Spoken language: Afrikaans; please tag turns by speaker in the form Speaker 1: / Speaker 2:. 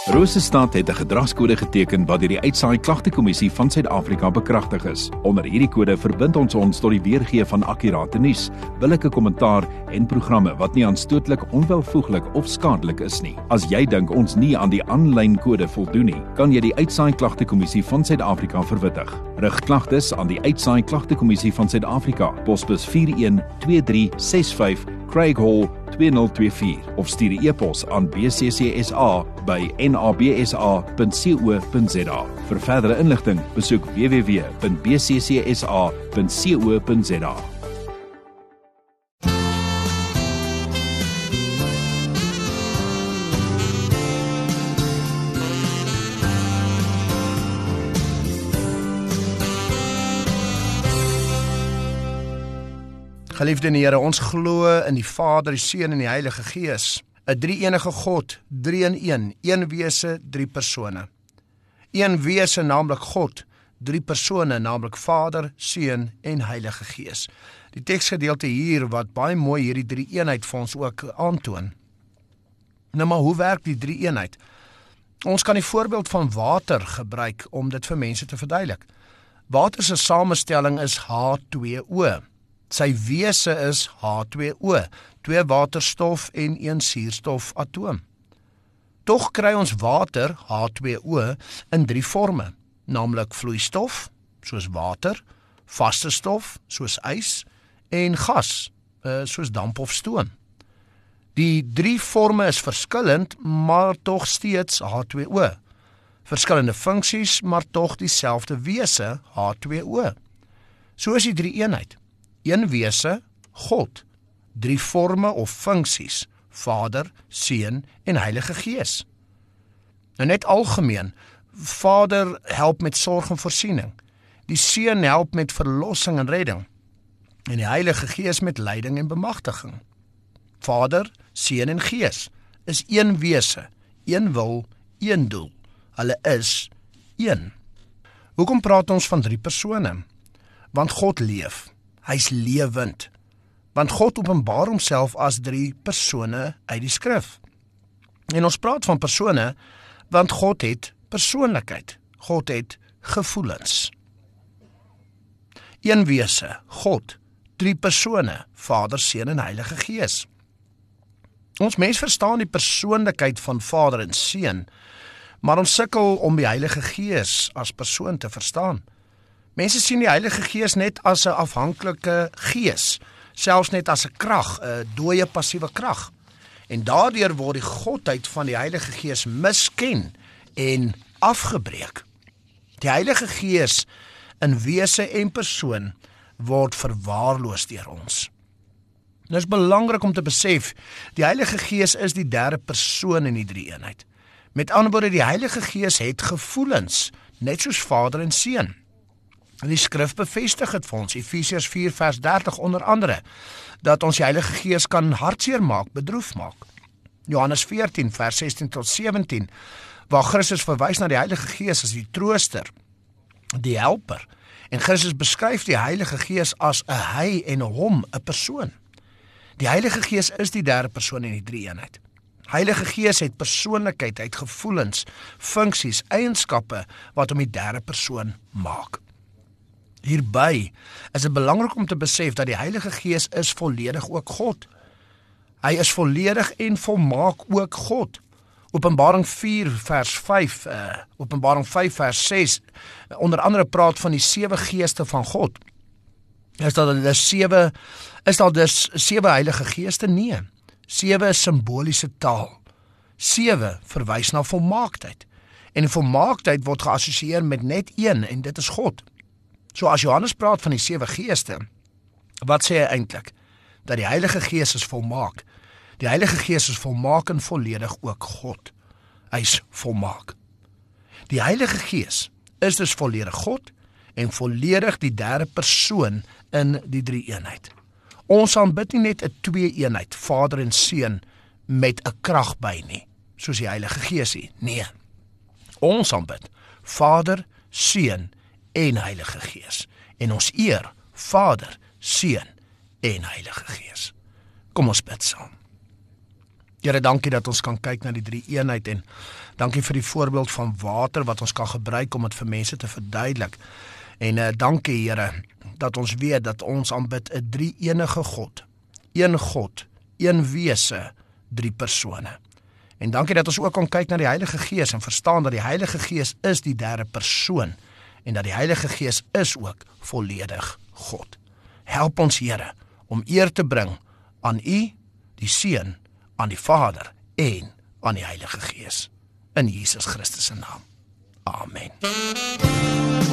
Speaker 1: Rosestad het 'n gedragskode geteken wat deur die Uitsaai Klagtekommissie van Suid-Afrika bekragtig is. Onder hierdie kode verbind ons tot die weergee van akkurate nuus, billike kommentaar en programme wat nie aanstootlik, onwelvoeglik of skadelik is nie. As jy dink ons nie aan die aanlyn kode voldoen nie, kan jy die Uitsaai Klagtekommissie van Suid-Afrika verwittig. Rig klagtes aan die Uitsaai Klagtekommissie van Suid-Afrika, posbus 412365 Craig Hall 2024 of stuur 'n e-pos aan bccsa@nabsa.co.za. Vir verdere inligting, besoek www.bccsa.co.za.
Speaker 2: Geliefde in die Here, ons glo in die Vader, die Seun en die Heilige Gees, 'n drie-enige God, 3 in 1, een wese, 3 persone. Een wese, naamlik God, 3 persone, naamlik Vader, Seun en Heilige Gees. Die teksgedeelte hier wat baie mooi hierdie drie-eenheid vir ons ook aantoon. Nou maar hoe werk die drie-eenheid? Ons kan die voorbeeld van water gebruik om dit vir mense te verduidelik. Water se samestelling is H2O. Sy wese is H2O, 2 waterstof en 1 suurstofatoom. Tog kry ons water, H2O, in 3 forme, naamlik vloeistof, soos water, vaste stof, soos ys, en gas, soos damp of stoom. Die 3 forme is verskillend, maar tog steeds H2O. Verskillende funksies, maar tog dieselfde wese, H2O. So is die drie-eenheid. Een wese, God, 3 forme of funksies, Vader, Seun en Heilige Gees. Nou net algemeen, Vader help met sorg en voorsiening, die Seun help met verlossing en redding, en die Heilige Gees met leiding en bemagtiging. Vader, Seun en Gees is een wese, een wil, een doel. Hulle is een. Hoekom praat ons van 3 persone? Want God leef. Hy's lewend, want God openbaar homself as 3 persone uit die skrif. En ons praat van persone, want God het persoonlikheid, God het gevoelens. Een wese, God, 3 persone, Vader, Seun en Heilige Gees. Ons mens verstaan die persoonlikheid van Vader en Seun, maar ons sukkel om die Heilige Gees as persoon te verstaan. Mense sien die Heilige Gees net as 'n afhanklike gees, selfs net as 'n krag, 'n dooie passiewe krag. En daardeur word die godheid van die Heilige Gees misken en afgebreek. Die Heilige Gees in wese en persoon word verwaarloos deur ons. Nou is belangrik om te besef, die Heilige Gees is die 3de persoon in die drie-eenheid. Met ander woorde, die Heilige Gees het gevoelens, net soos Vader en Seun. Die skrif bevestig het vir ons, Efesiërs 4 vers 30 onder andere, dat ons die Heilige Gees kan hartseer maak, bedroef maak. Johannes 14 vers 16 tot 17, waar Christus verwys na die Heilige Gees as die trooster, die helper, en Christus beskryf die Heilige Gees as 'n hy en 'n hom, 'n persoon. Die Heilige Gees is die 3de persoon in die drie-eenheid. Heilige Gees het persoonlikheid, het gevoelens, funksies, eienskappe wat hom die 3de persoon maak. Hierby is dit belangrik om te besef dat die Heilige Gees is volledig ook God. Hy is volledig en volmaak ook God. Openbaring 4 vers 5, Openbaring 5 vers 6, onder andere praat van die 7 geeste van God. Is daar dus 7 Heilige Geeste? Nee. 7 is simboliese taal. 7 verwys na volmaaktheid. En die volmaaktheid word geassosieer met net een, en dit is God. So as Johannes praat van die 7 geeste, wat sê hy eintlik? Dat die Heilige Gees is volmaak. Die Heilige Gees is volmaak en volledig ook God. Hy is volmaak. Die Heilige Gees is dus volledig God en volledig die 3de persoon in die drie-eenheid. Ons aanbid nie net 'n 2-eenheid, Vader en Seun, met 'n krag by nie, soos die Heilige Gees nie. Nee. Ons aanbid Vader, Seun en Heilige Gees. En ons eer Vader, Seun en Heilige Gees. Kom ons bid saam. Here, dankie dat ons kan kyk na die drie eenheid en dankie vir die voorbeeld van water wat ons kan gebruik om dit vir mense te verduidelik. En dankie, Here, dat ons weet dat ons aanbid 'n drie-enige God, een wese, drie persone. En dankie dat ons ook kan kyk na die Heilige Gees en verstaan dat die Heilige Gees is die derde persoon en dat die Heilige Gees is ook volledig God. Help ons, Here, om eer te bring aan U, die Seun, aan die Vader en aan die Heilige Gees. In Jesus Christus se naam. Amen.